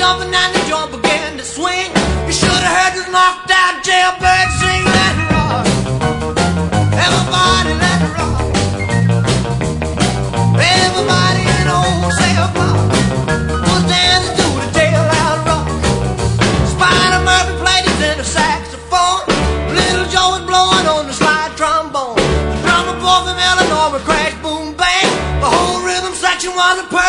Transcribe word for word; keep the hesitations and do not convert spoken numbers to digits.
jumping and the joint began to swing. You should have heard this knocked out jailbird sing. Let it rock, everybody let it rock. Everybody in old South Park was dancing to the jailhouse rock. Spider Murphy played his inner saxophone. Little Joe was blowing on the slide trombone. The drummer boy from Illinois would crash, boom, bang. The whole rhythm section was a perfect.